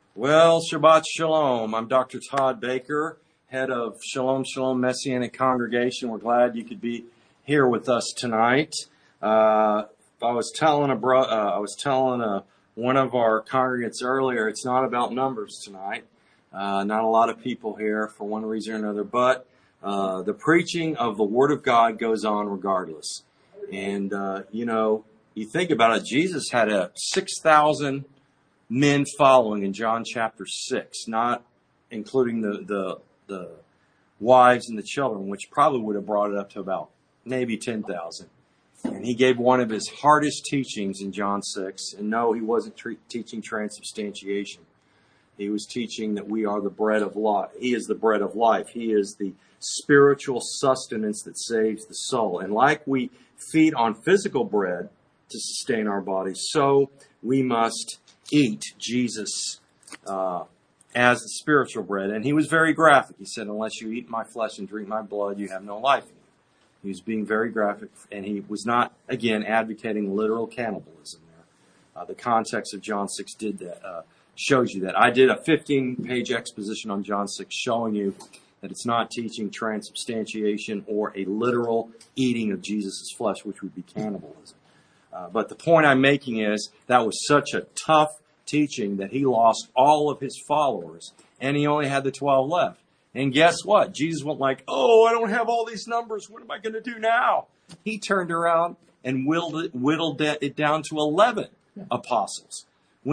Well, Shabbat Shalom. I'm Dr. Todd Baker, head of Shalom Shalom Messianic Congregation. We're glad you could be here with us tonight. I was telling one of our congregants earlier, it's not about numbers tonight. Not a lot of people here for one reason or another, but the preaching of the Word of God goes on regardless. And you think about it, Jesus had a 6,000 men following in John chapter 6, not including the wives and the children, which probably would have brought it up to about maybe 10,000. And he gave one of his hardest teachings in John 6. And no, he wasn't teaching transubstantiation. He was teaching that we are the bread of life. He is the bread of life. He is the spiritual sustenance that saves the soul. And like we feed on physical bread to sustain our bodies, so we must eat Jesus as the spiritual bread. And he was very graphic. He said, unless you eat my flesh and drink my blood, you have no life in you. He was being very graphic, and he was not, again, advocating literal cannibalism there. The context of John 6 did that, shows you that. I did a 15-page exposition on John 6 showing you that it's not teaching transubstantiation or a literal eating of Jesus' flesh, which would be cannibalism. But the point I'm making is that was such a tough teaching that he lost all of his followers, and he only had the 12 left. And guess what? Jesus went like, oh, I don't have all these numbers. What am I going to do now? He turned around and whittled it down to 11 apostles. When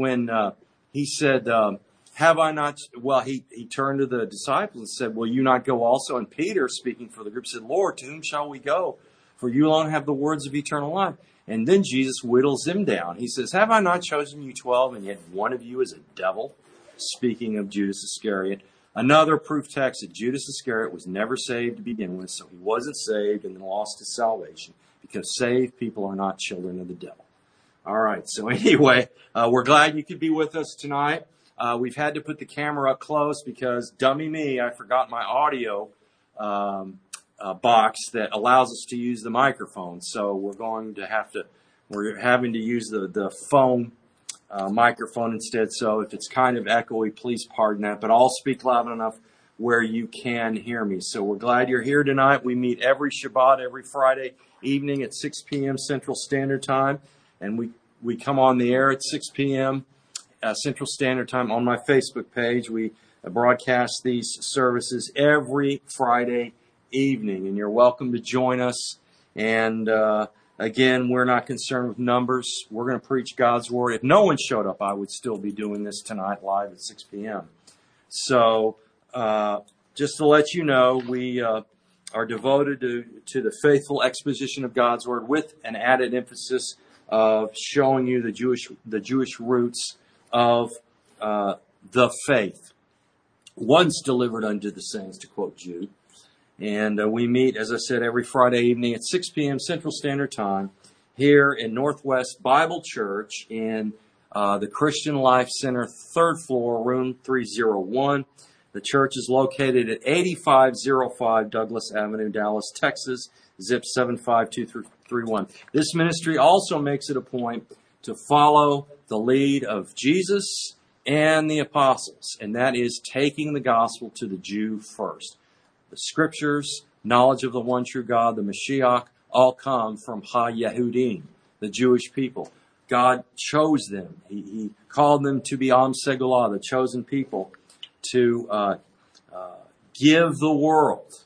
he said, have I not, well, he turned to the disciples and said, will you not go also? And Peter, speaking for the group, said, Lord, to whom shall we go? For you alone have the words of eternal life. And then Jesus whittles him down. He says, have I not chosen you 12, and yet one of you is a devil? Speaking of Judas Iscariot. Another proof text that Judas Iscariot was never saved to begin with, so he wasn't saved and then lost his salvation, because saved people are not children of the devil. All right, so anyway, we're glad you could be with us tonight. We've had to put the camera up close because, dummy me, I forgot my audio box that allows us to use the microphone. So we're having to use the phone microphone instead. So if it's kind of echoey, please pardon that. But I'll speak loud enough where you can hear me. So we're glad you're here tonight. We meet every Shabbat, every Friday evening at 6 p.m. Central Standard Time. And we come on the air at 6 p.m. Central Standard Time on my Facebook page. We broadcast these services every Friday evening, and you're welcome to join us. And again, we're not concerned with numbers. We're going to preach God's Word. If no one showed up, I would still be doing this tonight live at 6 p.m. So just to let you know, we are devoted to the faithful exposition of God's Word with an added emphasis of showing you the Jewish roots of the faith. Once delivered unto the saints, to quote Jude. And we meet, as I said, every Friday evening at 6 p.m. Central Standard Time here in Northwest Bible Church in the Christian Life Center, 3rd floor, room 301. The church is located at 8505 Douglas Avenue, Dallas, Texas, zip 75231. This ministry also makes it a point to follow the lead of Jesus and the apostles, and that is taking the gospel to the Jew first. The scriptures, knowledge of the one true God, the Mashiach, all come from Ha-Yehudim, the Jewish people. God chose them. He called them to be Am Segulah, the chosen people, to give the world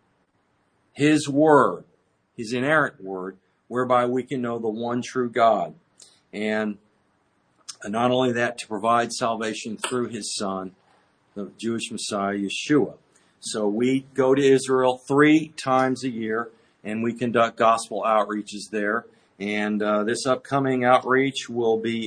His word, His inerrant word, whereby we can know the one true God. And not only that, to provide salvation through His Son, the Jewish Messiah, Yeshua. So we go to Israel 3 times a year, and we conduct gospel outreaches there. And this upcoming outreach will be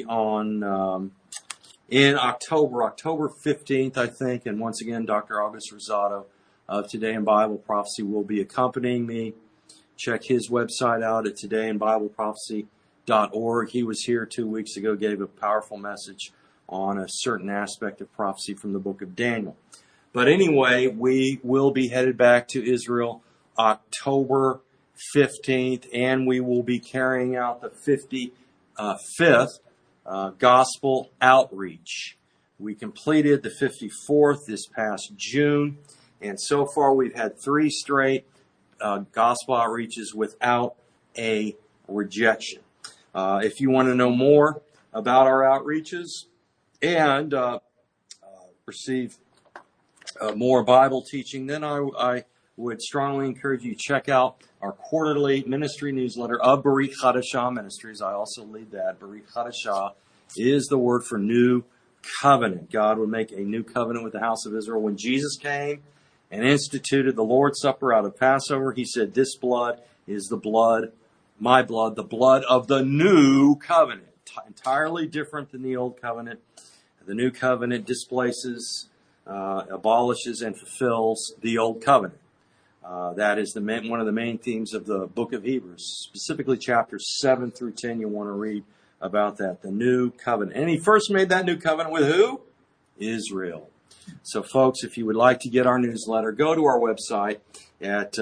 in October 15th, I think. And once again, Dr. August Rosado of Today in Bible Prophecy will be accompanying me. Check his website out at todayinbibleprophecy.org. He was here 2 weeks ago, gave a powerful message on a certain aspect of prophecy from the book of Daniel. But anyway, we will be headed back to Israel October 15th, and we will be carrying out the 55th gospel outreach. We completed the 54th this past June, and so far we've had 3 straight gospel outreaches without a rejection. If you want to know more about our outreaches and receive more Bible teaching, then I would strongly encourage you to check out our quarterly ministry newsletter of Berit Chadashah Ministries. I also lead that. Berit Chadashah is the word for new covenant. God would make a new covenant with the house of Israel. When Jesus came and instituted the Lord's Supper out of Passover, he said, "This blood is the blood, my blood, the blood of the new covenant." Entirely different than the old covenant. The new covenant displaces, abolishes, and fulfills the old covenant. That is one of the main themes of the book of Hebrews, specifically chapters 7 through 10. You want to read about that, the new covenant. And he first made that new covenant with who? Israel. So, folks, if you would like to get our newsletter, go to our website at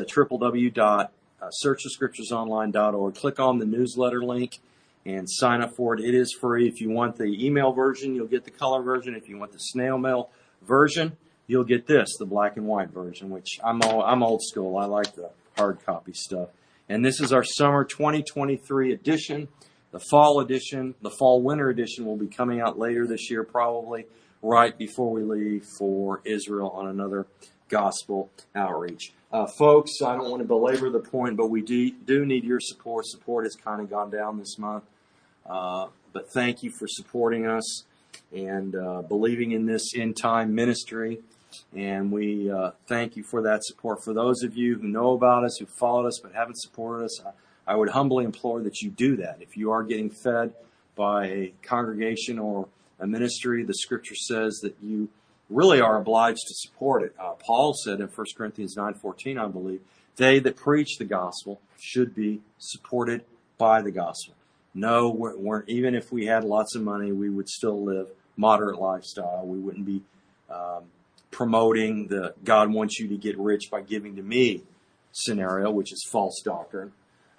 www.searchthescripturesonline.org. Click on the newsletter link and sign up for it. It is free. If you want the email version, you'll get the color version. If you want the snail mail version, you'll get this, the black and white version, which I'm old school. I like the hard copy stuff. And this is our summer 2023 edition. The fall edition, the fall winter edition will be coming out later this year, probably right before we leave for Israel on another gospel outreach. Folks, I don't want to belabor the point, but we do need your support. Support has kind of gone down this month. But thank you for supporting us and believing in this end-time ministry. And we thank you for that support. For those of you who know about us, who followed us but haven't supported us, I would humbly implore that you do that. If you are getting fed by a congregation or a ministry, the Scripture says that you really are obliged to support it. Paul said in 1 Corinthians 9:14, I believe, they that preach the gospel should be supported by the gospel. No, even if we had lots of money, we would still live moderate lifestyle. We wouldn't be promoting the God wants you to get rich by giving to me scenario, which is false doctrine.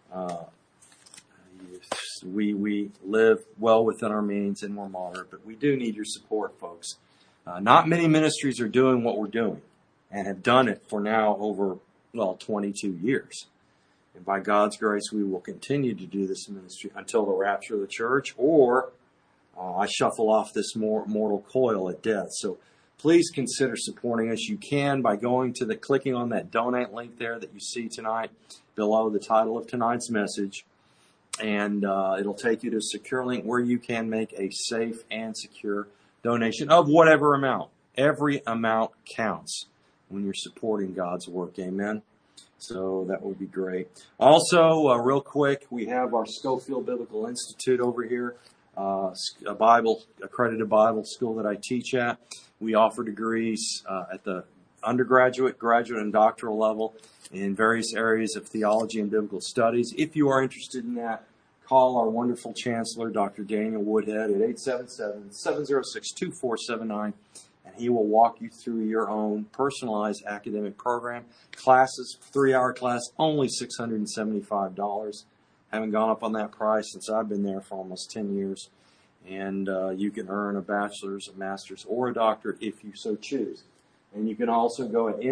We live well within our means and we're moderate, but we do need your support, folks. Not many ministries are doing what we're doing and have done it for now over, 22 years. And by God's grace, we will continue to do this ministry until the rapture of the church or I shuffle off this mortal coil at death. So please consider supporting us. You can by clicking on that donate link there that you see tonight below the title of tonight's message. And it'll take you to a secure link where you can make a safe and secure donation of whatever amount. Every amount counts when you're supporting God's work. Amen. So that would be great. Also, real quick, we have our Schofield Biblical Institute over here, a accredited Bible school that I teach at. We offer degrees at the undergraduate, graduate, and doctoral level in various areas of theology and biblical studies. If you are interested in that, call our wonderful chancellor, Dr. Daniel Woodhead, at 877-706-2479, and he will walk you through your own personalized academic program. Classes, 3-hour class, only $675. Haven't gone up on that price since I've been there for almost 10 years. And you can earn a bachelor's, a master's, or a doctorate if you so choose. And you can also go at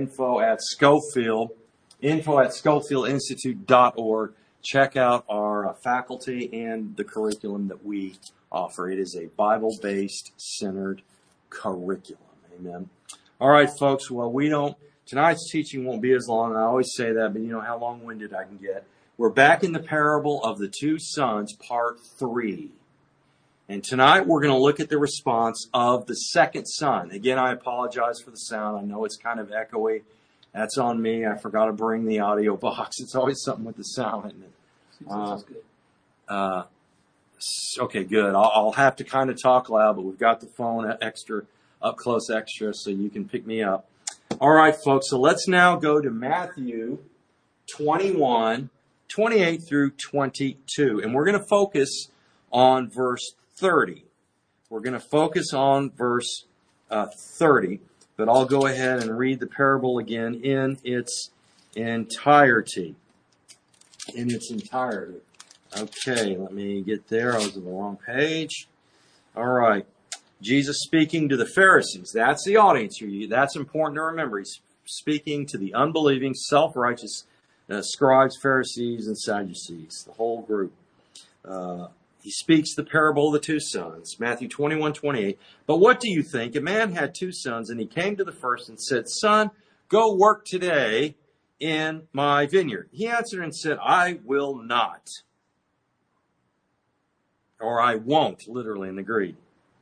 info@SchofieldInstitute.org. Check out our faculty and the curriculum that we offer. It is a Bible-based centered curriculum. Amen. All right, folks. Well, tonight's teaching won't be as long. I always say that, but you know how long-winded I can get. We're back in the parable of the two sons, part 3. And tonight we're going to look at the response of the second son. Again, I apologize for the sound. I know it's kind of echoey. That's on me. I forgot to bring the audio box. It's always something with the sound, isn't it? Okay, good. I'll have to kind of talk loud, but we've got the phone extra, up close extra, so you can pick me up. All right, folks. So let's now go to Matthew 21:28 through 22. And we're going to focus on verse 30. We're going to focus on verse 30, but I'll go ahead and read the parable again in its entirety. Okay, let me get there. I was on the wrong page. All right. Jesus speaking to the Pharisees. That's the audience here. That's important to remember. He's speaking to the unbelieving, self-righteous scribes, Pharisees, and Sadducees, the whole group. He speaks the parable of the two sons, Matthew 21:28. But what do you think? A man had two sons, and he came to the first and said, Son, go work today in my vineyard. He answered and said, I will not. Or I won't, literally in the Greek.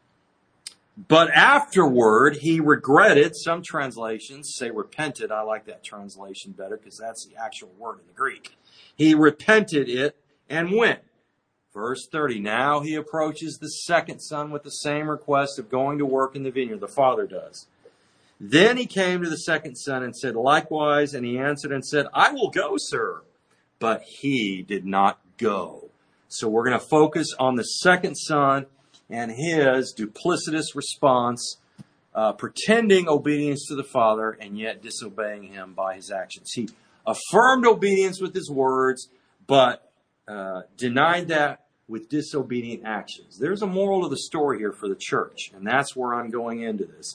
But afterward, he regretted. Some translations say repented. I like that translation better because that's the actual word in the Greek. He repented it and went. Verse 30, now he approaches the second son with the same request of going to work in the vineyard. The father does. Then he came to the second son and said likewise, and he answered and said, I will go, sir. But he did not go. So we're going to focus on the second son and his duplicitous response, pretending obedience to the father and yet disobeying him by his actions. He affirmed obedience with his words, but denied that with disobedient actions. There's a moral to the story here for the church, and that's where I'm going into this.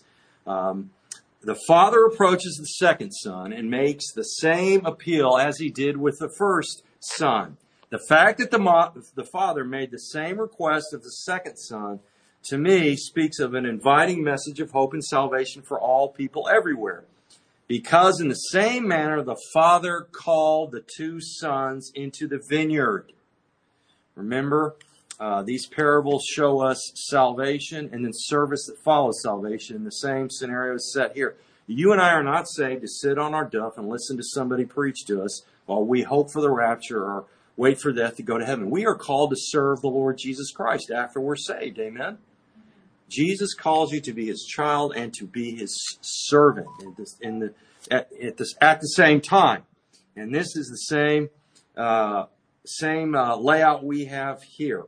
The father approaches the second son and makes the same appeal as he did with the first son. The fact that the father made the same request of the second son, to me, speaks of an inviting message of hope and salvation for all people everywhere. Because in the same manner, the father called the two sons into the vineyard. Remember, these parables show us salvation and then service that follows salvation. The same scenario is set here. You and I are not saved to sit on our duff and listen to somebody preach to us while we hope for the rapture or wait for death to go to heaven. We are called to serve the Lord Jesus Christ after we're saved. Amen? Jesus calls you to be his child and to be his servant at the same time. And this is the same layout we have here.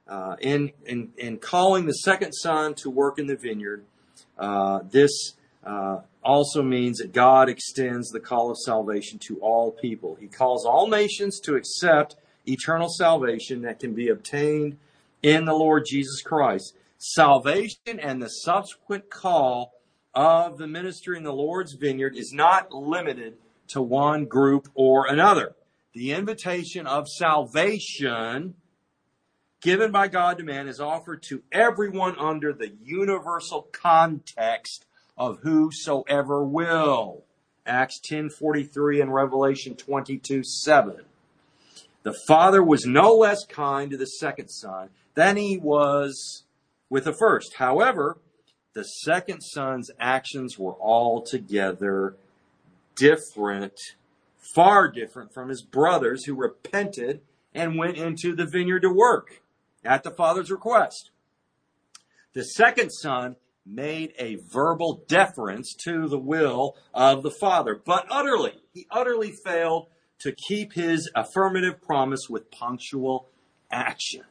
In calling the second son to work in the vineyard, this also means that God extends the call of salvation to all people. He calls all nations to accept eternal salvation that can be obtained in the Lord Jesus Christ. Salvation and the subsequent call of the ministry in the Lord's vineyard is not limited to one group or another. The invitation of salvation given by God to man is offered to everyone under the universal context of whosoever will. Acts 10:43 and Revelation 22:7. The father was no less kind to the second son than he was with the first. However, the second son's actions were altogether different, far different from his brothers who repented and went into the vineyard to work at the father's request. The second son made a verbal deference to the will of the father, but he utterly failed to keep his affirmative promise with punctual action.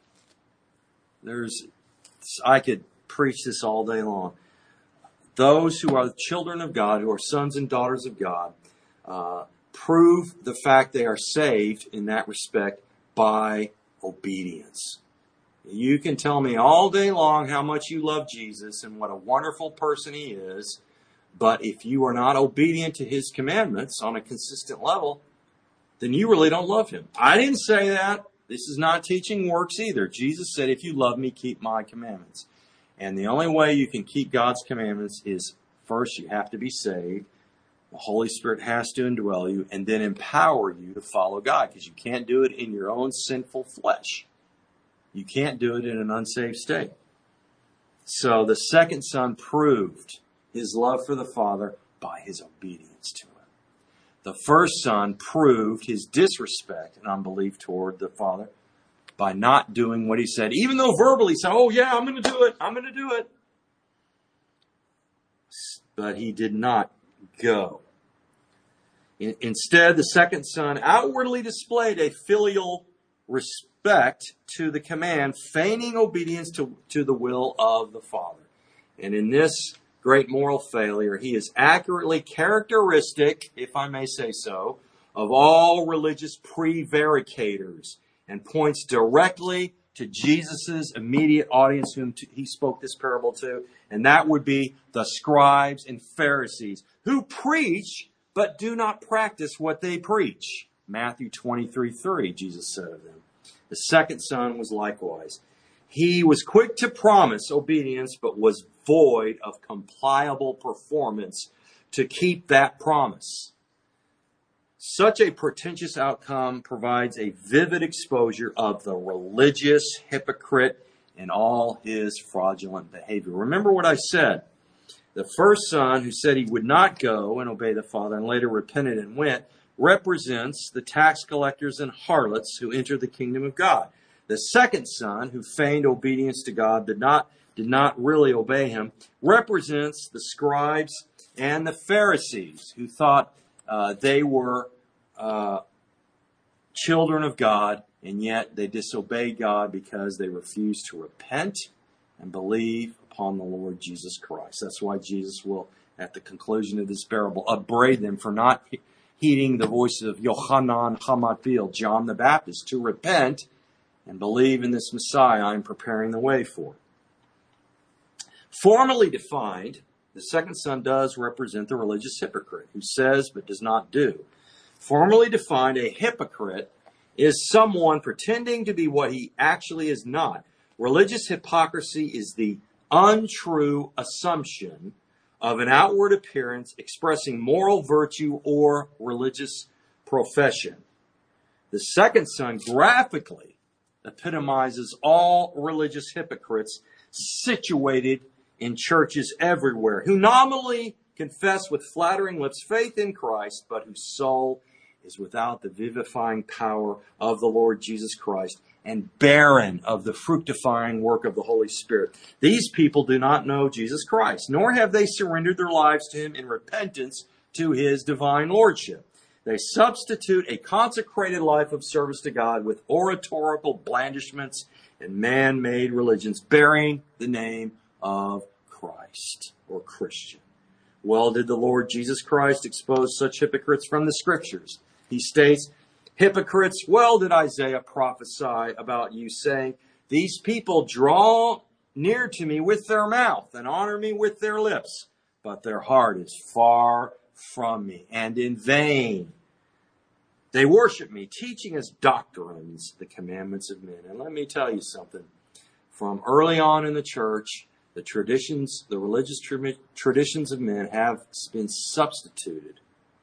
I could preach this all day long. Those who are the children of God, who are sons and daughters of God, prove the fact they are saved in that respect by obedience. You can tell me all day long how much you love Jesus and what a wonderful person he is, but if you are not obedient to his commandments on a consistent level, then you really don't love him. I didn't say that. This is not teaching works either. Jesus said, if you love me, keep my commandments. And the only way you can keep God's commandments is, first, you have to be saved. The Holy Spirit has to indwell you and then empower you to follow God, because you can't do it in your own sinful flesh. You can't do it in an unsaved state. So the second son proved his love for the father by his obedience to him. The first son proved his disrespect and unbelief toward the father by not doing what he said, even though verbally he said, oh yeah, I'm going to do it. But he did not go. Instead, the second son outwardly displayed a filial respect to the command, feigning obedience to the will of the father. And in this great moral failure, he is accurately characteristic, if I may say so, of all religious prevaricators, and points directly to Jesus' immediate audience whom he spoke this parable to, and that would be the scribes and Pharisees who preach but do not practice what they preach. Matthew 23:3, Jesus said of them. The second son was likewise. He was quick to promise obedience, but was void of compliable performance to keep that promise. Such a pretentious outcome provides a vivid exposure of the religious hypocrite and all his fraudulent behavior. Remember what I said. The first son, who said he would not go and obey the father and later repented and went, represents the tax collectors and harlots who enter the kingdom of God. The second son, who feigned obedience to God, did not really obey him, represents the scribes and the Pharisees who thought they were children of God, and yet they disobeyed God because they refused to repent and believe upon the Lord Jesus Christ. That's why Jesus will, at the conclusion of this parable, upbraid them for not heeding the voice of Yochanan Hamatbil, John the Baptist, to repent and believe in this Messiah I am preparing the way for. Formally defined, the second son does represent the religious hypocrite who says but does not do. Formally defined, a hypocrite is someone pretending to be what he actually is not. Religious hypocrisy is the untrue assumption of an outward appearance expressing moral virtue or religious profession. The second son graphically epitomizes all religious hypocrites situated in churches everywhere, who nominally confess with flattering lips faith in Christ, but whose soul is without the vivifying power of the Lord Jesus Christ and barren of the fructifying work of the Holy Spirit. These people do not know Jesus Christ, nor have they surrendered their lives to him in repentance to his divine lordship. They substitute a consecrated life of service to God with oratorical blandishments and man-made religions bearing the name of Christ or Christian. Well, did the Lord Jesus Christ expose such hypocrites from the Scriptures? He states, hypocrites, well did Isaiah prophesy about you, saying, these people draw near to me with their mouth and honor me with their lips, but their heart is far from me, and in vain they worship me, teaching as doctrines the commandments of men. And let me tell you something. From early on in the church, the traditions, the religious traditions of men have been substituted.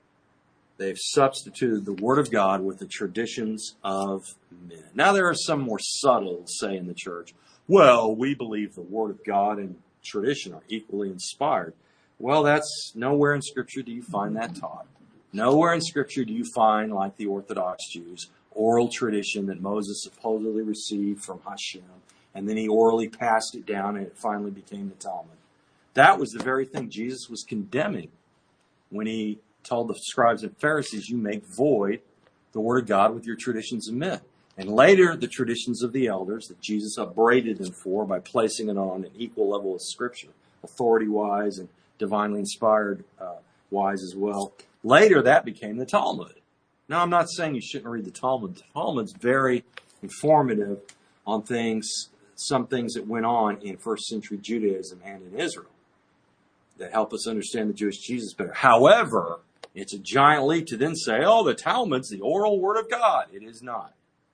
They've substituted the Word of God with the traditions of men. Now there are some more subtle say in the church, well, we believe the Word of God and tradition are equally inspired. Well, that's nowhere in Scripture do you find that taught. Nowhere in Scripture do you find, like the Orthodox Jews, oral tradition that Moses supposedly received from Hashem, and then he orally passed it down and it finally became the Talmud. That was the very thing Jesus was condemning when he told the scribes and Pharisees, you make void the Word of God with your traditions of men. And later, the traditions of the elders that Jesus upbraided them for by placing it on an equal level of Scripture, authority-wise and divinely inspired wise as well. Later, that became the Talmud. Now, I'm not saying you shouldn't read the Talmud. The Talmud's very informative on things, some things that went on in first century Judaism and in Israel that help us understand the Jewish Jesus better. However, it's a giant leap to then say, oh, the Talmud's the oral Word of God. It is not.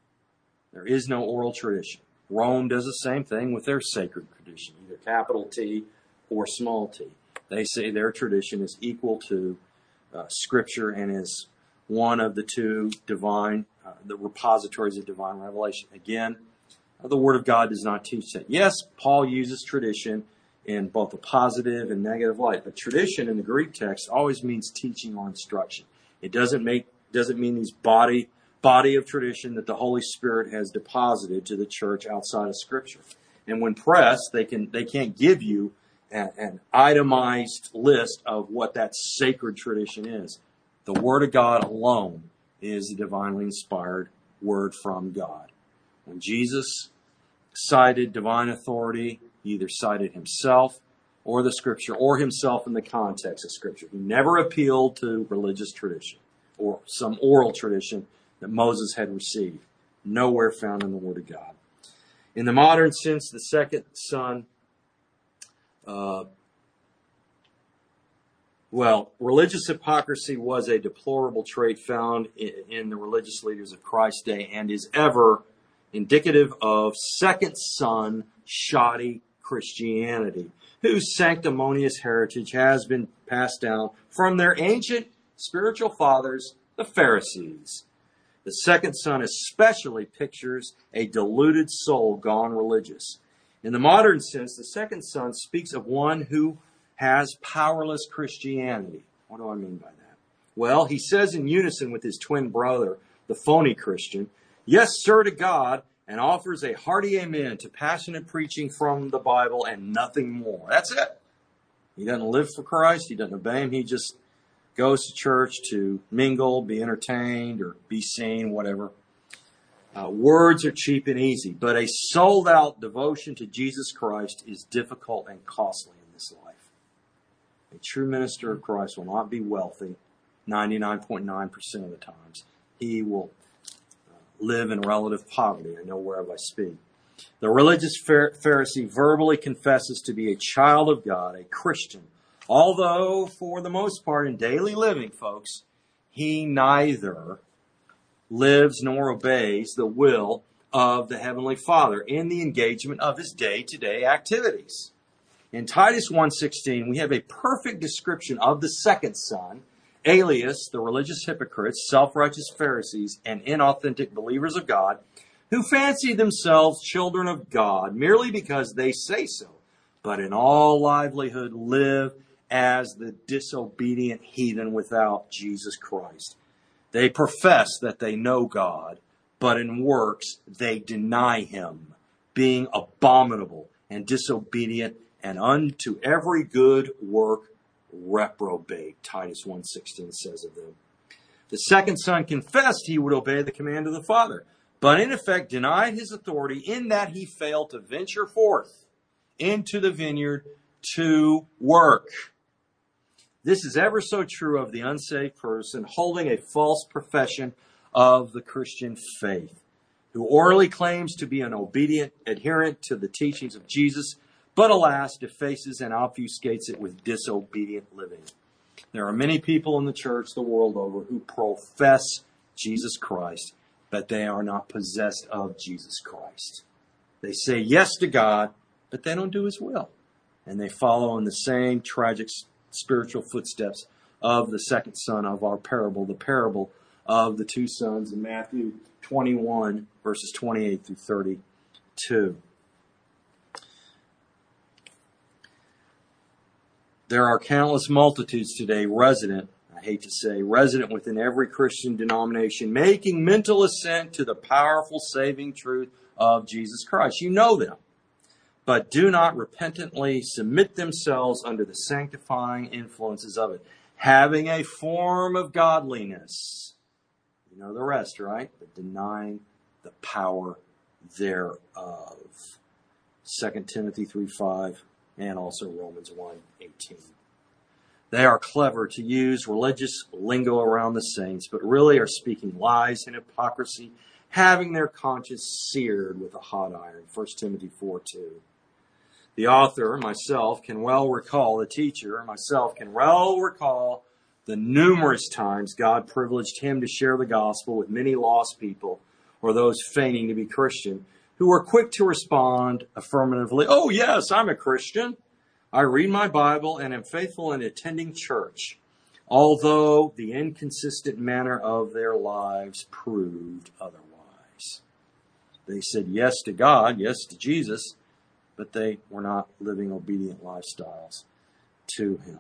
There is no oral tradition. Rome does the same thing with their sacred tradition, either capital T or small t. They say their tradition is equal to Scripture and is one of the two divine, the repositories of divine revelation. Again, the Word of God does not teach that. Yes, Paul uses tradition in both a positive and negative light, but tradition in the Greek text always means teaching or instruction. It doesn't mean these body of tradition that the Holy Spirit has deposited to the church outside of Scripture. And when pressed, they can't give you an itemized list of what that sacred tradition is. The Word of God alone is the divinely inspired Word from God. When Jesus cited divine authority, he either cited himself or the Scripture or himself in the context of Scripture. He never appealed to religious tradition or some oral tradition that Moses had received. Nowhere found in the Word of God. In the modern sense, the second son, religious hypocrisy was a deplorable trait found in the religious leaders of Christ's day and is ever indicative of second son shoddy Christianity, whose sanctimonious heritage has been passed down from their ancient spiritual fathers, the Pharisees. The second son especially pictures a deluded soul gone religious. In the modern sense, the second son speaks of one who has powerless Christianity. What do I mean by that? Well, he says in unison with his twin brother, the phony Christian, "Yes, sir," to God, and offers a hearty amen to passionate preaching from the Bible and nothing more. That's it. He doesn't live for Christ. He doesn't obey him. He just goes to church to mingle, be entertained, or be seen, whatever. Words are cheap and easy, but a sold-out devotion to Jesus Christ is difficult and costly in this life. A true minister of Christ will not be wealthy 99.9% of the times. He will live in relative poverty. I know whereof I speak. The religious Pharisee verbally confesses to be a child of God, a Christian, although for the most part in daily living, folks, he neither lives nor obeys the will of the Heavenly Father in the engagement of his day-to-day activities. In Titus 1:16, we have a perfect description of the second son, alias the religious hypocrites, self-righteous Pharisees, and inauthentic believers of God, who fancy themselves children of God merely because they say so, but in all livelihood live as the disobedient heathen without Jesus Christ. They profess that they know God, but in works they deny him, being abominable and disobedient and unto every good work reprobate. Titus 1:16 says of them. The second son confessed he would obey the command of the Father, but in effect denied his authority in that he failed to venture forth into the vineyard to work. This is ever so true of the unsaved person holding a false profession of the Christian faith, who orally claims to be an obedient adherent to the teachings of Jesus, but alas, defaces and obfuscates it with disobedient living. There are many people in the church the world over who profess Jesus Christ, but they are not possessed of Jesus Christ. They say yes to God, but they don't do his will. And they follow in the same tragic spiritual footsteps of the second son of our parable, the parable of the two sons in Matthew 21, verses 28 through 32. There are countless multitudes today resident within every Christian denomination, making mental assent to the powerful saving truth of Jesus Christ. You know them, but do not repentantly submit themselves under the sanctifying influences of it, having a form of godliness. You know the rest, right? But denying the power thereof. 2 Timothy 3:5 and also Romans 1:18. They are clever to use religious lingo around the saints, but really are speaking lies and hypocrisy, having their conscience seared with a hot iron. 1 Timothy 4:2. The author, myself, can well recall, the teacher, myself, can well recall the numerous times God privileged him to share the gospel with many lost people, or those feigning to be Christian, who were quick to respond affirmatively, "Oh yes, I'm a Christian. I read my Bible and am faithful in attending church," although the inconsistent manner of their lives proved otherwise. They said yes to God, yes to Jesus, but they were not living obedient lifestyles to him.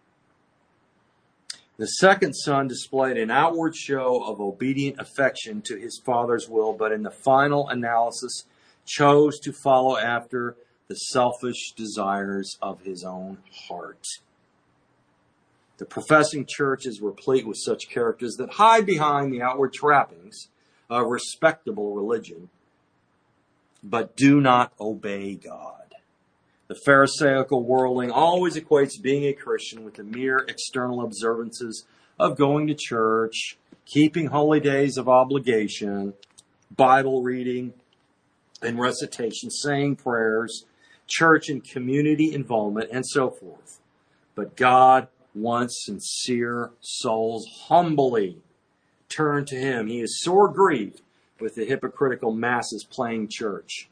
The second son displayed an outward show of obedient affection to his father's will, but in the final analysis chose to follow after the selfish desires of his own heart. The professing church is replete with such characters that hide behind the outward trappings of respectable religion, but do not obey God. The Pharisaical worldling always equates being a Christian with the mere external observances of going to church, keeping holy days of obligation, Bible reading, and recitation, saying prayers, church and community involvement, and so forth. But God wants sincere souls humbly turn to Him. He is sore grieved with the hypocritical masses playing church.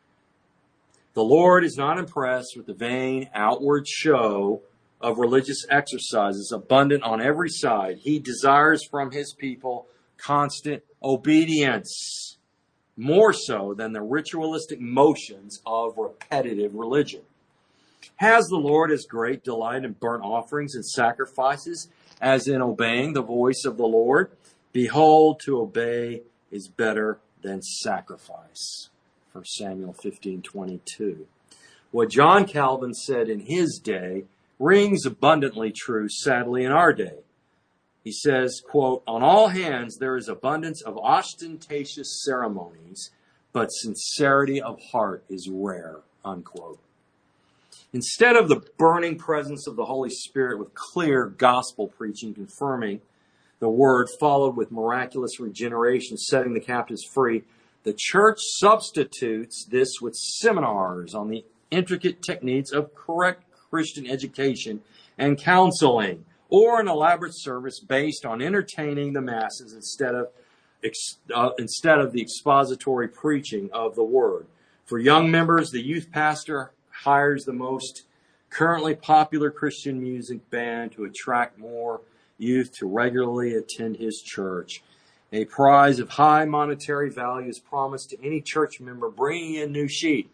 The Lord is not impressed with the vain outward show of religious exercises abundant on every side. He desires from His people constant obedience, more so than the ritualistic motions of repetitive religion. Has the Lord as great delight in burnt offerings and sacrifices as in obeying the voice of the Lord? Behold, to obey is better than sacrifice. 1 Samuel 15:22. What John Calvin said in his day rings abundantly true, sadly, in our day. He says, quote, "On all hands there is abundance of ostentatious ceremonies, but sincerity of heart is rare," unquote. Instead of the burning presence of the Holy Spirit with clear gospel preaching confirming the word followed with miraculous regeneration, setting the captives free, the church substitutes this with seminars on the intricate techniques of correct Christian education and counseling, or an elaborate service based on entertaining the masses instead of the expository preaching of the word. For young members, the youth pastor hires the most currently popular Christian music band to attract more youth to regularly attend his church. A prize of high monetary value is promised to any church member bringing in new sheep.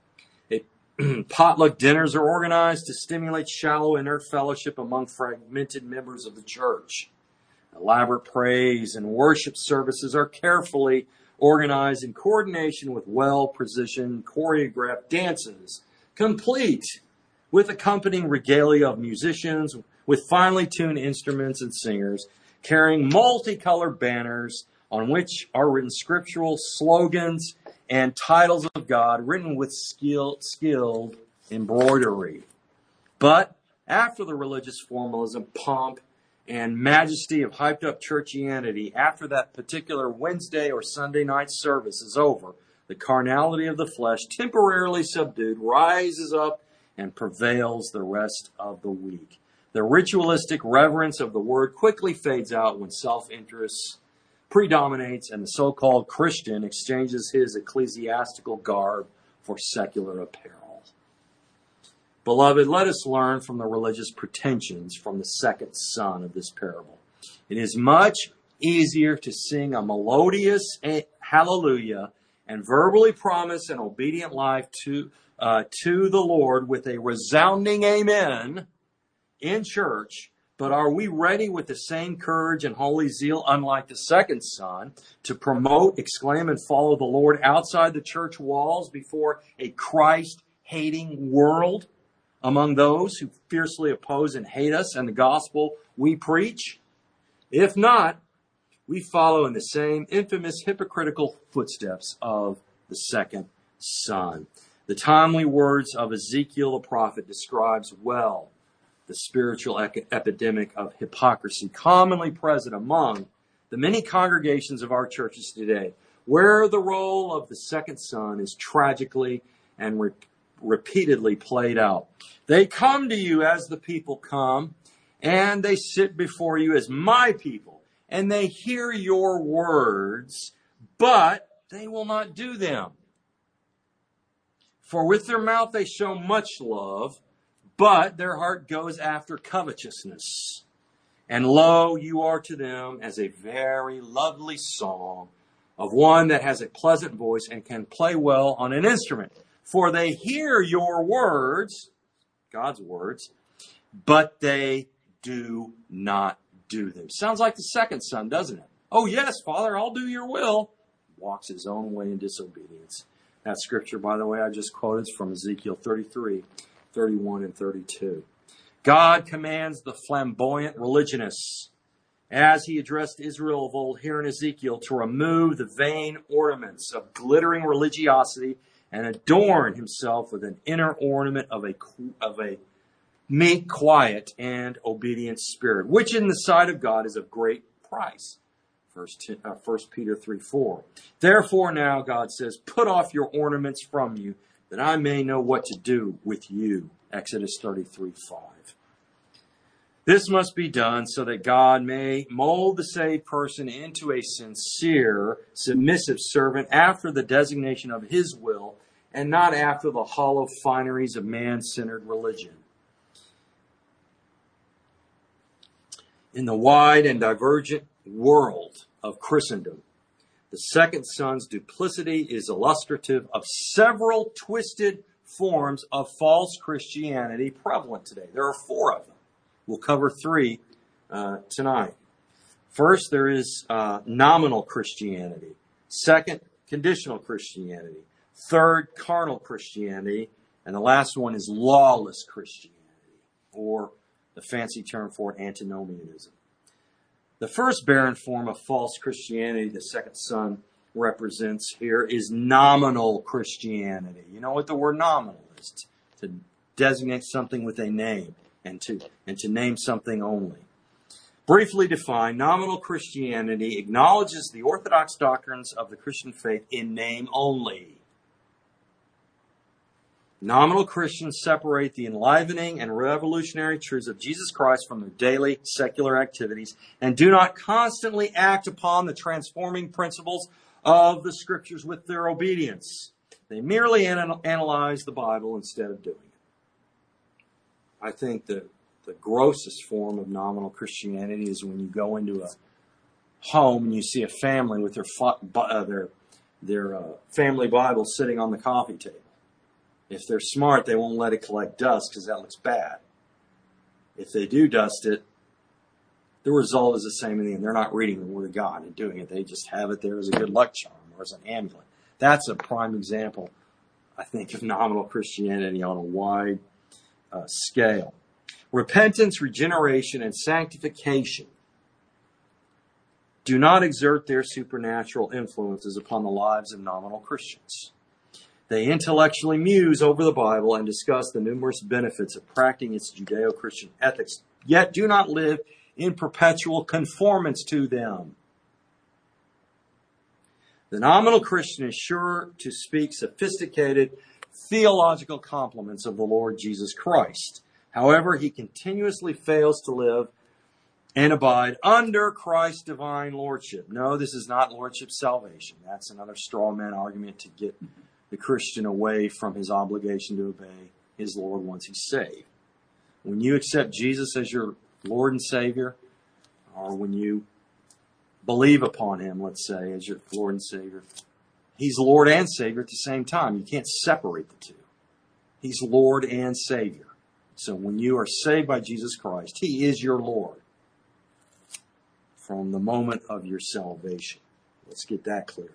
Potluck dinners are organized to stimulate shallow inert fellowship among fragmented members of the church. Elaborate praise and worship services are carefully organized in coordination with well-positioned choreographed dances, complete with accompanying regalia of musicians with finely tuned instruments and singers, carrying multicolored banners on which are written scriptural slogans and titles of God written with skilled embroidery. But after the religious formalism, pomp, and majesty of hyped-up churchianity, after that particular Wednesday or Sunday night service is over, the carnality of the flesh, temporarily subdued, rises up and prevails the rest of the week. The ritualistic reverence of the word quickly fades out when self-interest predominates and the so-called Christian exchanges his ecclesiastical garb for secular apparel. Beloved, let us learn from the religious pretensions from the second son of this parable. It is much easier to sing a melodious hallelujah and verbally promise an obedient life to the Lord with a resounding amen in church, but are we ready with the same courage and holy zeal, unlike the second son, to promote, exclaim, and follow the Lord outside the church walls before a Christ-hating world among those who fiercely oppose and hate us and the gospel we preach? If not, we follow in the same infamous hypocritical footsteps of the second son. The timely words of Ezekiel the prophet describes well the spiritual epidemic of hypocrisy commonly present among the many congregations of our churches today, where the role of the second son is tragically and repeatedly played out. They come to you as the people come, and they sit before you as my people, and they hear your words, but they will not do them. For with their mouth they show much love, but their heart goes after covetousness. And lo, you are to them as a very lovely song of one that has a pleasant voice and can play well on an instrument. For they hear your words, God's words, but they do not do them. Sounds like the second son, doesn't it? Oh yes, Father, I'll do your will. Walks his own way in disobedience. That scripture, by the way, I just quoted is from Ezekiel 33, 31, and 32. God commands the flamboyant religionists, as he addressed Israel of old here in Ezekiel, to remove the vain ornaments of glittering religiosity and adorn himself with an inner ornament of a meek, quiet, and obedient spirit, which in the sight of God is of great price. 1 Peter 3:4. Therefore now, God says, put off your ornaments from you, that I may know what to do with you. Exodus 33:5. This must be done so that God may mold the saved person into a sincere, submissive servant after the designation of his will, and not after the hollow fineries of man-centered religion. In the wide and divergent world of Christendom, the second son's duplicity is illustrative of several twisted forms of false Christianity prevalent today. There are 4 of them. We'll cover 3 tonight. First, there is nominal Christianity. Second, conditional Christianity. Third, carnal Christianity. And the last one is lawless Christianity, or the fancy term for it, antinomianism. The first barren form of false Christianity the second son represents here is nominal Christianity. You know what the word nominal is? To designate something with a name and to name something only. Briefly defined, nominal Christianity acknowledges the orthodox doctrines of the Christian faith in name only. Nominal Christians separate the enlivening and revolutionary truths of Jesus Christ from their daily secular activities and do not constantly act upon the transforming principles of the Scriptures with their obedience. They merely analyze the Bible instead of doing it. I think the grossest form of nominal Christianity is when you go into a home and you see a family with their family Bible sitting on the coffee table. If they're smart, they won't let it collect dust because that looks bad. If they do dust it, the result is the same in the end. They're not reading the Word of God and doing it. They just have it there as a good luck charm or as an amulet. That's a prime example, I think, of nominal Christianity on a wide scale. Repentance, regeneration, and sanctification do not exert their supernatural influences upon the lives of nominal Christians. They intellectually muse over the Bible and discuss the numerous benefits of practicing its Judeo-Christian ethics, yet do not live in perpetual conformance to them. The nominal Christian is sure to speak sophisticated theological compliments of the Lord Jesus Christ. However, he continuously fails to live and abide under Christ's divine lordship. No, this is not lordship salvation. That's another straw man argument to get the Christian away from his obligation to obey his Lord once he's saved. When you accept Jesus as your Lord and Savior, or when you believe upon him, let's say, as your Lord and Savior, he's Lord and Savior at the same time. You can't separate the two. He's Lord and Savior. So when you are saved by Jesus Christ, he is your Lord from the moment of your salvation. Let's get that clear.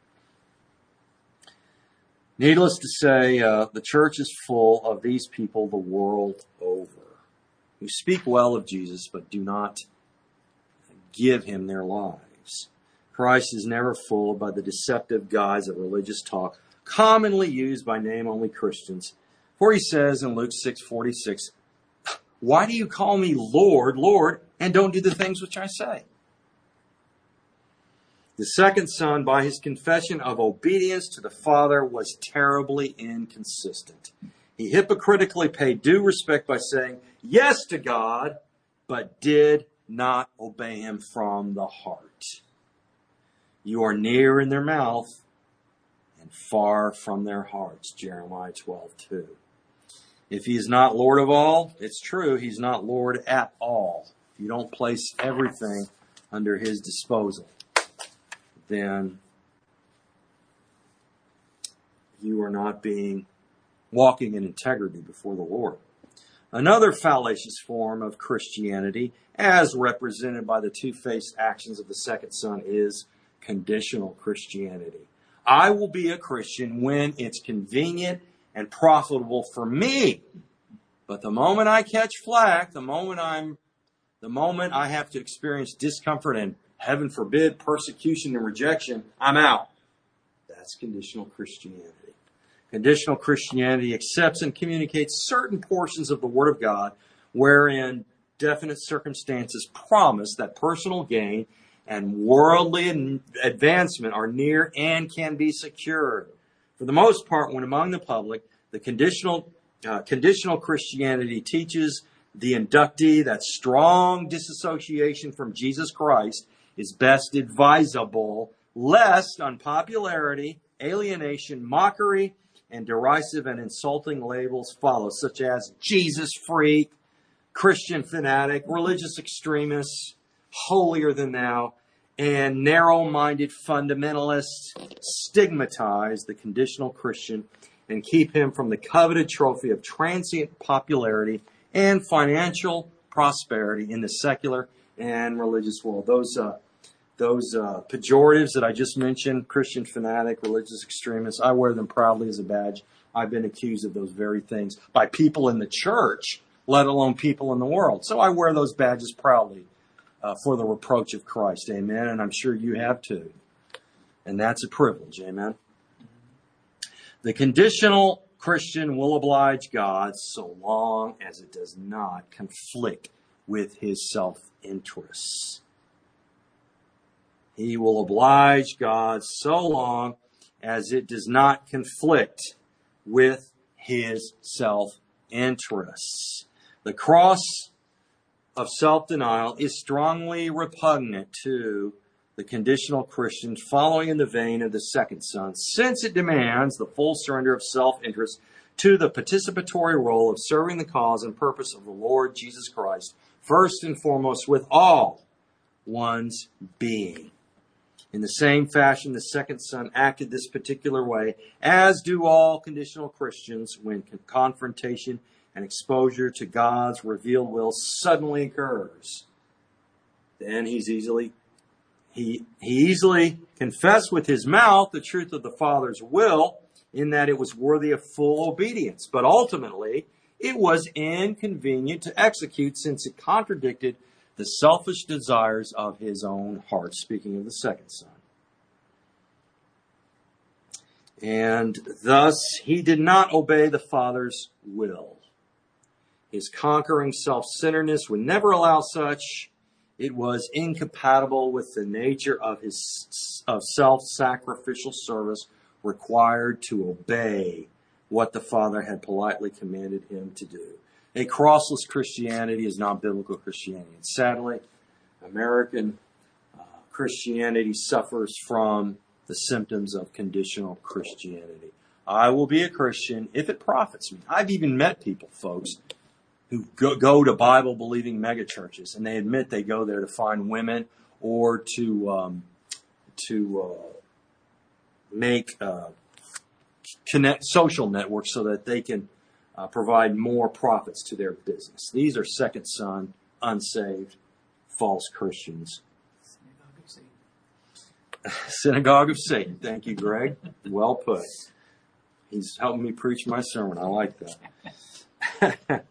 Needless to say, the church is full of these people the world over who speak well of Jesus but do not give him their lives. Christ is never fooled by the deceptive guise of religious talk commonly used by name-only Christians. For he says in Luke 6:46, "Why do you call me Lord, Lord, and don't do the things which I say?" The second son, by his confession of obedience to the Father, was terribly inconsistent. He hypocritically paid due respect by saying yes to God, but did not obey him from the heart. You are near in their mouth and far from their hearts, Jeremiah 12:2. If he is not Lord of all, it's true, he's not Lord at all. If you don't place everything under his disposal, then you are not walking in integrity before the Lord. Another fallacious form of Christianity, as represented by the two-faced actions of the second son, is conditional Christianity. I will be a Christian when it's convenient and profitable for me. But the moment I catch flack, the moment I have to experience discomfort and, heaven forbid, persecution and rejection, I'm out. That's conditional Christianity. Conditional Christianity accepts and communicates certain portions of the Word of God wherein definite circumstances promise that personal gain and worldly advancement are near and can be secured. For the most part, when among the public, the conditional Christianity teaches the inductee that strong disassociation from Jesus Christ is best advisable, lest unpopularity, alienation, mockery, and derisive and insulting labels follow, such as Jesus freak, Christian fanatic, religious extremists, holier than thou, and narrow-minded fundamentalists stigmatize the conditional Christian and keep him from the coveted trophy of transient popularity and financial prosperity in the secular and religious world. Those pejoratives that I just mentioned, Christian fanatic, religious extremist, I wear them proudly as a badge. I've been accused of those very things by people in the church, let alone people in the world. So I wear those badges proudly for the reproach of Christ. Amen. And I'm sure you have too. And that's a privilege. Amen. The conditional Christian will oblige God so long as it does not conflict with his self-interests. He will oblige God so long as it does not conflict with his self-interests. The cross of self-denial is strongly repugnant to the conditional Christian following in the vein of the second son, since it demands the full surrender of self-interest to the participatory role of serving the cause and purpose of the Lord Jesus Christ, first and foremost with all one's being. In the same fashion, the second son acted this particular way, as do all conditional Christians when confrontation and exposure to God's revealed will suddenly occurs. Then he easily confessed with his mouth the truth of the Father's will, in that it was worthy of full obedience. But ultimately, it was inconvenient to execute, since it contradicted the selfish desires of his own heart. Speaking of the second son. And thus, he did not obey the Father's will. His conquering self-centeredness would never allow such. It was incompatible with the nature of self-sacrificial service required to obey what the Father had politely commanded him to do. A crossless Christianity is not biblical Christianity. And sadly, American Christianity suffers from the symptoms of conditional Christianity. I will be a Christian if it profits me. I've even met people, folks, who go to Bible-believing megachurches, and they admit they go there to find women or to make connect social networks so that they can provide more profits to their business. These are second son, unsaved, false Christians. Synagogue of Satan. Thank you, Greg. Well put. He's helping me preach my sermon. I like that.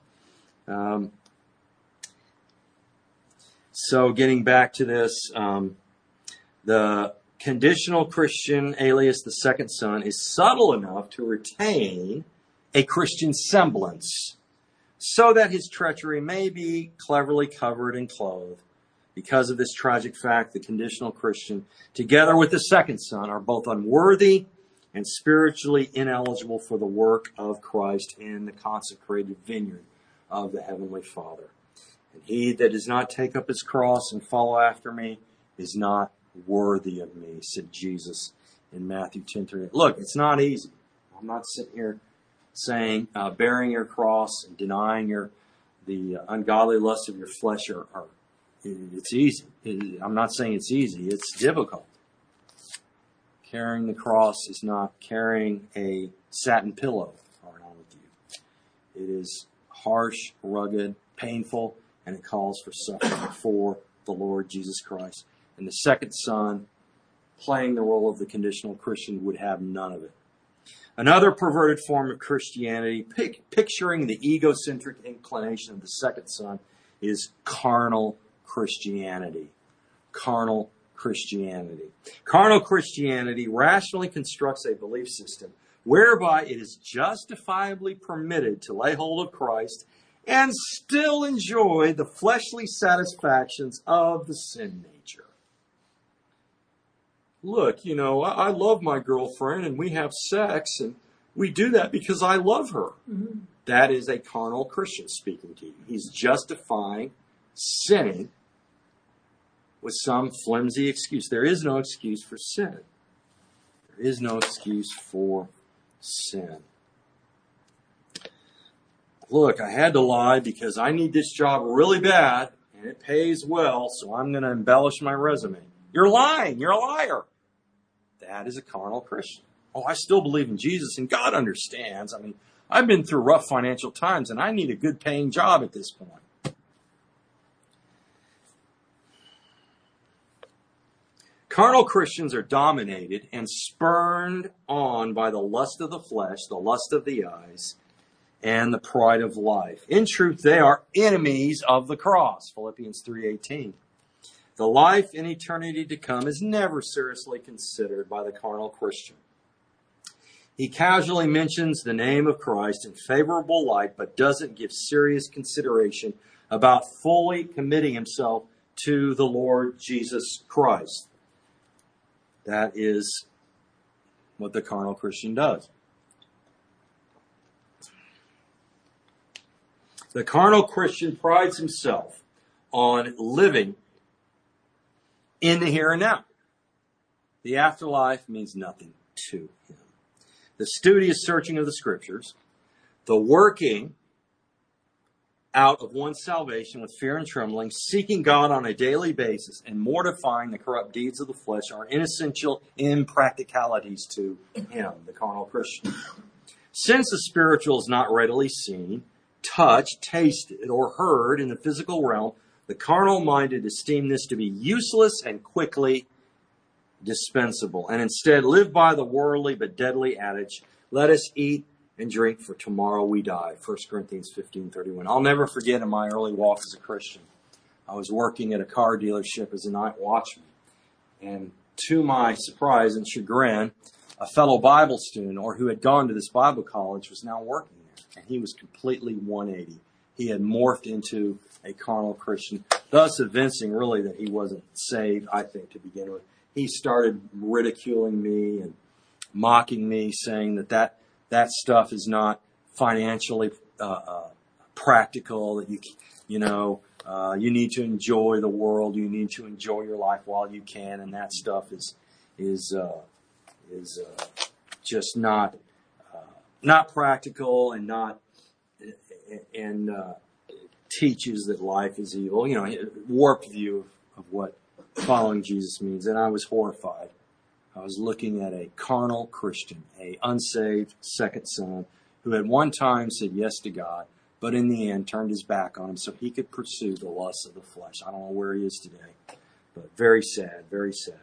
So getting back to this, the conditional Christian, alias the second son, is subtle enough to retain a Christian semblance so that his treachery may be cleverly covered and clothed. Because of this tragic fact, the conditional Christian, together with the second son, are both unworthy and spiritually ineligible for the work of Christ in the consecrated vineyard of the Heavenly Father. And he that does not take up his cross and follow after me is not worthy of me, said Jesus in Matthew 10:38. Look, it's not easy. I'm not sitting here saying bearing your cross and denying the ungodly lust of your flesh are it's easy. I'm not saying it's easy. It's difficult. Carrying the cross is not carrying a satin pillow around with you. It is harsh, rugged, painful, and it calls for suffering for the Lord Jesus Christ. And the second son, playing the role of the conditional Christian, would have none of it. Another perverted form of Christianity, picturing the egocentric inclination of the second son, is carnal Christianity. Carnal Christianity. Carnal Christianity rationally constructs a belief system whereby it is justifiably permitted to lay hold of Christ and still enjoy the fleshly satisfactions of the sin nature. look, I love my girlfriend and we have sex and we do that because I love her. Mm-hmm. That is a carnal Christian speaking to you. He's justifying sinning with some flimsy excuse. There is no excuse for sin. There is no excuse for sin. Look, I had to lie because I need this job really bad and it pays well, so I'm going to embellish my resume. You're lying. You're a liar. That is a carnal Christian. Oh, I still believe in Jesus and God understands. I mean, I've been through rough financial times and I need a good paying job at this point. Carnal Christians are dominated and spurned on by the lust of the flesh, the lust of the eyes, and the pride of life. In truth, they are enemies of the cross, Philippians 3:18. The life in eternity to come is never seriously considered by the carnal Christian. He casually mentions the name of Christ in favorable light, but doesn't give serious consideration about fully committing himself to the Lord Jesus Christ. That is what the carnal Christian does. The carnal Christian prides himself on living in the here and now. The afterlife means nothing to him. The studious searching of the Scriptures, the working out of one's salvation with fear and trembling, seeking God on a daily basis, and mortifying the corrupt deeds of the flesh are inessential impracticalities to him, the carnal Christian. Since the spiritual is not readily seen, touched, tasted, or heard in the physical realm, the carnal-minded esteem this to be useless and quickly dispensable, and instead live by the worldly but deadly adage, let us eat and drink, for tomorrow we die. 1 Corinthians 15:31. I'll never forget in my early walk as a Christian, I was working at a car dealership as a night watchman, and to my surprise and chagrin, a fellow Bible student, or who had gone to this Bible college, was now working there, and he was completely 180. He had morphed into a carnal Christian, thus evincing really that he wasn't saved, I think, to begin with. He started ridiculing me and mocking me, saying that stuff is not financially practical, that you need to enjoy the world, you need to enjoy your life while you can, and that stuff is just not practical and teaches that life is evil. Warped view of what following Jesus means, and I was horrified. I was looking at a carnal Christian, a unsaved second son, who at one time said yes to God, but in the end turned his back on him so he could pursue the lusts of the flesh. I don't know where he is today, but very sad, very sad.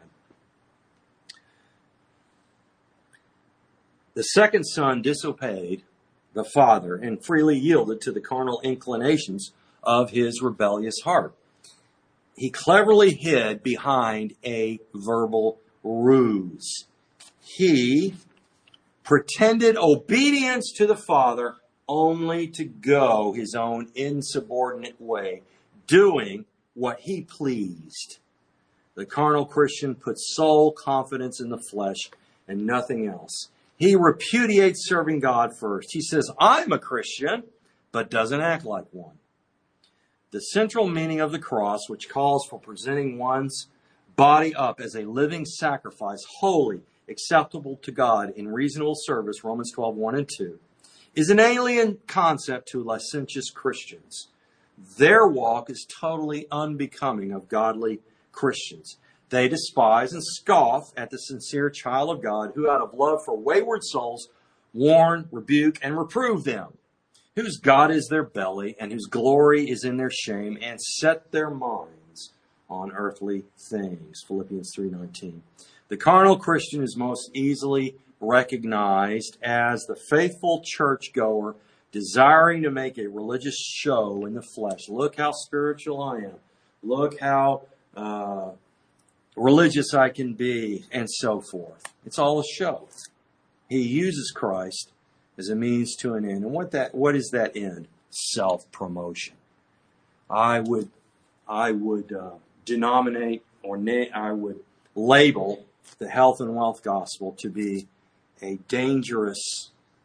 The second son disobeyed the father and freely yielded to the carnal inclinations of his rebellious heart. He cleverly hid behind a verbal ruse. He pretended obedience to the Father only to go his own insubordinate way, doing what he pleased. The carnal Christian puts sole confidence in the flesh and nothing else. He repudiates serving God first. He says, I'm a Christian, but doesn't act like one. The central meaning of the cross, which calls for presenting one's body up as a living sacrifice, holy, acceptable to God in reasonable service, Romans 12:1 and 2, is an alien concept to licentious Christians. Their walk is totally unbecoming of godly Christians. They despise and scoff at the sincere child of God who, out of love for wayward souls, warn, rebuke, and reprove them, whose God is their belly and whose glory is in their shame, and set their minds on earthly things. Philippians 3:19. The carnal Christian is most easily recognized as the faithful churchgoer desiring to make a religious show in the flesh. Look how spiritual I am. Look how religious I can be, and so forth. It's all a show. He uses Christ as a means to an end. And what is that end? Self-promotion. I would denominate, or I would label the health and wealth gospel to be a dangerous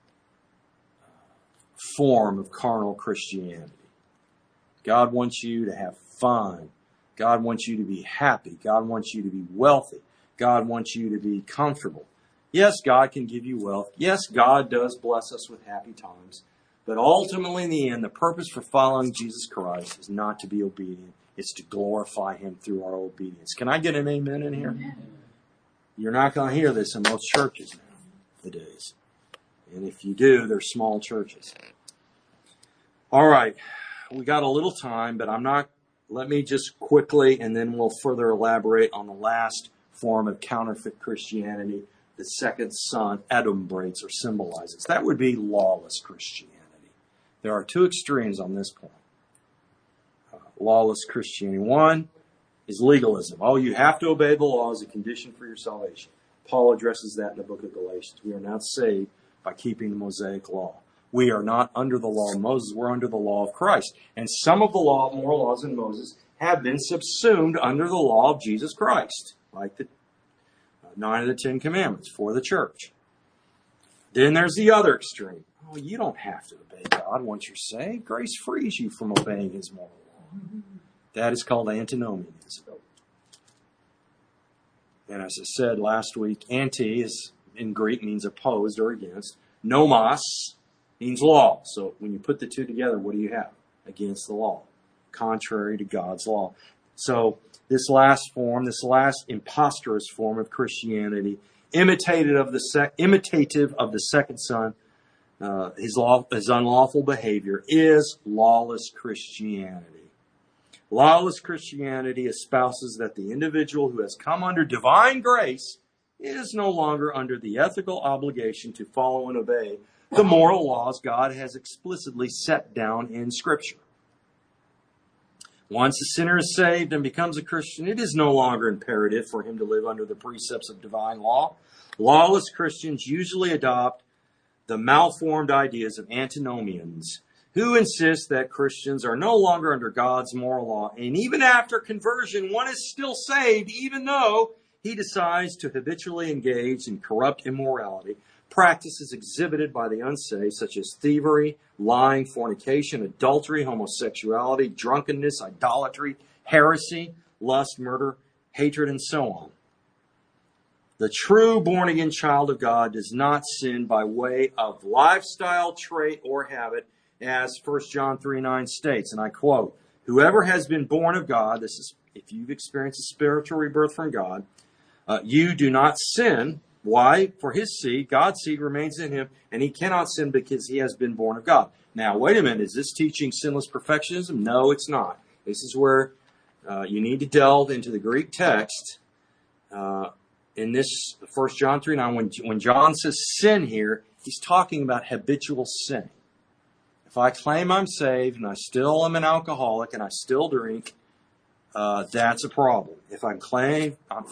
form of carnal Christianity. God wants you to have fun. God wants you to be happy. God wants you to be wealthy. God wants you to be comfortable. Yes, God can give you wealth. Yes, God does bless us with happy times. But ultimately, in the end, the purpose for following Jesus Christ is not to be obedient. It's to glorify Him through our obedience. Can I get an amen in here? Amen. You're not going to hear this in most churches nowadays. And if you do, they're small churches. All right. We got a little time, but let me just quickly, and then we'll further elaborate on the last form of counterfeit Christianity the second son adumbrates or symbolizes. That would be lawless Christianity. There are two extremes on this point. Lawless Christianity. One is legalism. Oh, you have to obey the law as a condition for your salvation. Paul addresses that in the book of Galatians. We are not saved by keeping the Mosaic law. We are not under the law of Moses. We're under the law of Christ. And some of the moral laws in Moses have been subsumed under the law of Jesus Christ, like the 9 of the 10 commandments for the church. Then there's the other extreme. Oh, you don't have to obey God once you're saved. Grace frees you from obeying His moral law. That is called antinomianism. And as I said last week, anti is in Greek means opposed or against. Nomos means law. So when you put the two together, what do you have? Against the law. Contrary to God's law. So this last impostorous form of Christianity, imitative of the second son, his unlawful behavior, is lawless Christianity. Lawless Christianity espouses that the individual who has come under divine grace is no longer under the ethical obligation to follow and obey the moral laws God has explicitly set down in Scripture. Once a sinner is saved and becomes a Christian, it is no longer imperative for him to live under the precepts of divine law. Lawless Christians usually adopt the malformed ideas of antinomians, who insist that Christians are no longer under God's moral law, and even after conversion, one is still saved, even though he decides to habitually engage in corrupt immorality, practices exhibited by the unsaved, such as thievery, lying, fornication, adultery, homosexuality, drunkenness, idolatry, heresy, lust, murder, hatred, and so on. The true born-again child of God does not sin by way of lifestyle, trait, or habit, as 1 John 3:9 states, and I quote, "Whoever has been born of God," this is if you've experienced a spiritual rebirth from God, "you do not sin." Why? For his seed, God's seed, remains in him, and he cannot sin because he has been born of God. Now, wait a minute. Is this teaching sinless perfectionism? No, it's not. This is where you need to delve into the Greek text. In this 1 John 3:9, when John says sin here, he's talking about habitual sin. If I claim I'm saved and I still am an alcoholic and I still drink, that's a problem. If I claim I'm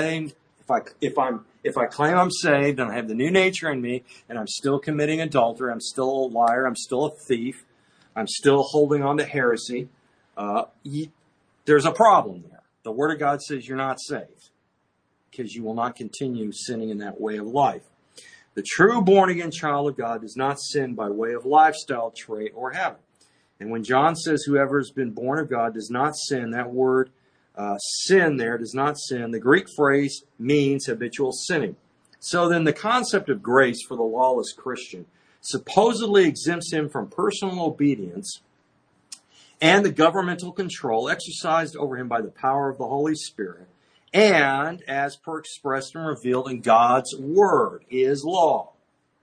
saved and I have the new nature in me and I'm still committing adultery, I'm still a liar, I'm still a thief, I'm still holding on to heresy, there's a problem there. The Word of God says you're not saved because you will not continue sinning in that way of life. The true born-again child of God does not sin by way of lifestyle, trait, or habit. And when John says whoever has been born of God does not sin, that word sin there does not sin. The Greek phrase means habitual sinning. So then the concept of grace for the lawless Christian supposedly exempts him from personal obedience and the governmental control exercised over him by the power of the Holy Spirit, and as per expressed and revealed in God's Word, is law.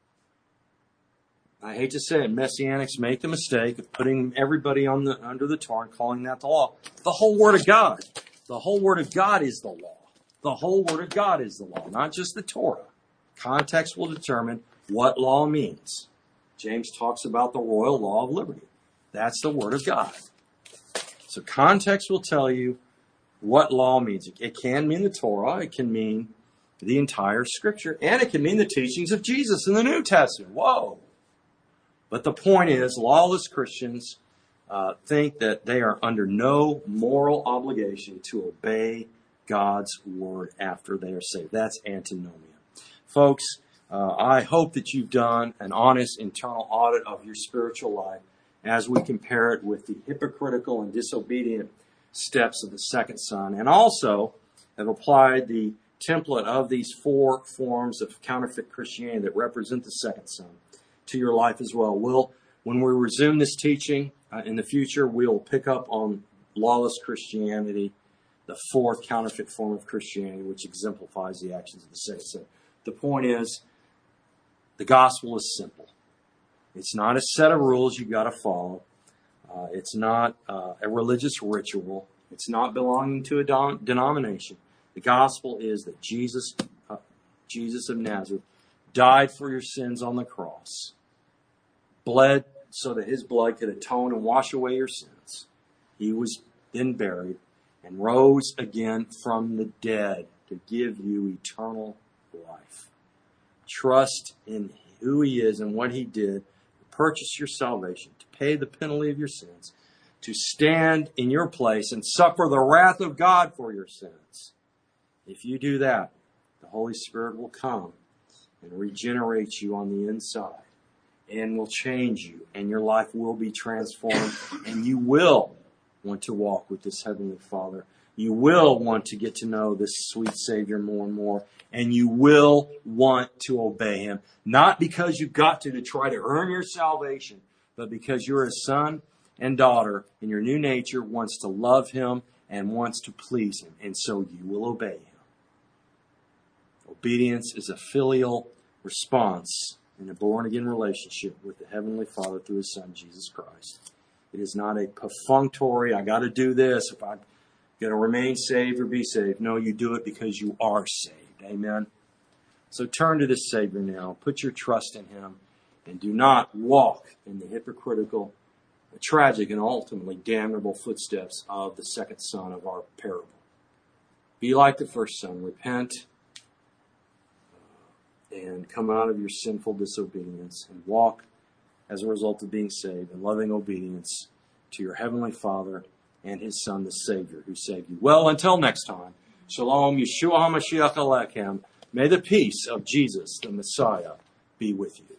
I hate to say it, Messianics make the mistake of putting everybody under the Torah and calling that the law. The whole Word of God. The whole Word of God is the law. The whole Word of God is the law, not just the Torah. Context will determine what law means. James talks about the royal law of liberty. That's the Word of God. So context will tell you what law means. It can mean the Torah. It can mean the entire Scripture. And it can mean the teachings of Jesus in the New Testament. Whoa! But the point is, lawless Christians think that they are under no moral obligation to obey God's word after they are saved. That's antinomian. Folks, I hope that you've done an honest internal audit of your spiritual life as we compare it with the hypocritical and disobedient steps of the second son, and also have applied the template of these 4 forms of counterfeit Christianity that represent the second son to your life as well. When we resume this teaching in the future, we'll pick up on lawless Christianity, the 4th counterfeit form of Christianity, which exemplifies the actions of the second son. The point is, the gospel is simple. It's not a set of rules you've got to follow. It's not a religious ritual. It's not belonging to a denomination. The gospel is that Jesus of Nazareth died for your sins on the cross, bled so that his blood could atone and wash away your sins. He was then buried and rose again from the dead to give you eternal life. Trust in who he is and what he did to purchase your salvation, to pay the penalty of your sins, to stand in your place and suffer the wrath of God for your sins. If you do that, the Holy Spirit will come and regenerate you on the inside and will change you, and your life will be transformed, and you will want to walk with this Heavenly Father. You will want to get to know this sweet Savior more and more, and you will want to obey him, not because you've got to try to earn your salvation, but because you're a son and daughter, and your new nature wants to love him and wants to please him, and so you will obey him. Obedience is a filial response in a born-again relationship with the Heavenly Father through his Son, Jesus Christ. It is not a perfunctory, I got to do this if I'm going to remain saved or be saved. No, you do it because you are saved. Amen. So turn to this Savior now. Put your trust in him, and do not walk in the hypocritical, tragic, and ultimately damnable footsteps of the second son of our parable. Be like the first son. Repent and come out of your sinful disobedience and walk as a result of being saved in loving obedience to your Heavenly Father and his Son, the Savior, who saved you. Well, until next time, Shalom, Yeshua HaMashiach Alechem. May the peace of Jesus, the Messiah, be with you.